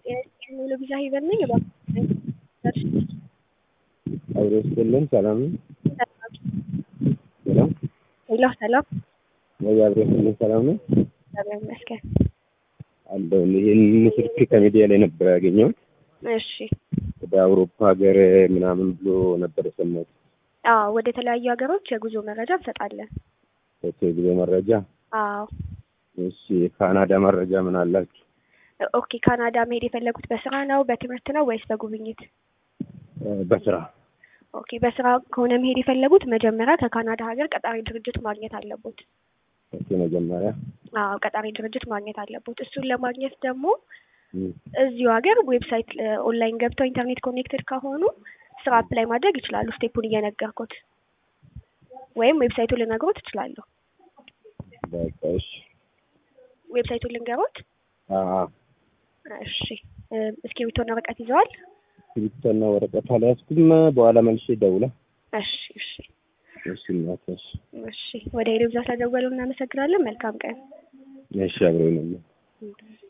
ሙሉ ቪዛ ሂበር ነኝ። አብሮስልን ሰላም ሰላም ሄሎ ሰላም ወይ አብሮስልን ሰላም ነው ሰላም ይመስገን አለው። ይሄን ስልክ ከሚዲያ ላይ ነበር ያገኘው። እሺ ወደ አውሮፓ ሀገር ምናምን ብሎ ነበር የሰማሁት። ወደ ተለያዩ ሀገሮች የጉዞ መረጃ እንሰጣለን። የጉዞ መረጃ? አዎ። እሺ የካናዳ መረጃ ምን አላችሁ? ኦኬ ካናዳ መሄድ የፈለጉት በስራ ነው በትምህርት ነው ወይስ በጉብኝት? በስራ። ኦኬ በስራ ከሆነ መሄድ የፈለጉት መጀመሪያ ከካናዳ ሀገር ቀጣሪ ድርጅት ማግኘት አለቦት። ኦኬ መጀመሪያ? ቀጣሪ ድርጅት ማግኘት አለቦት። እሱን ለማግኘት ደግሞ እዚሁ ሀገር ዌብሳይት ኦንላይን ገብተው ኢንተርኔት ኮኔክትድ ከሆኑ ስራ አፕላይ ማድረግ ይችላሉ። ስቴፑን እየነገርኩት ወይም ዌብሳይቱን ልነግሮት እችላለሁ። በቃ እሺ። ዌብሳይቱን ልንገሮት? እሺ እስክሪብቶና ወረቀት ይዘዋል? እስክሪብቶና ወረቀት አልያዝኩም። በኋላ መልሼ ደውላ። እሺ እሺ እሺ እናትሽ። እሺ ወደ ሄደ ብዛት አደወሉ። እናመሰግናለን። መልካም ቀን። እሺ አብረን ነው።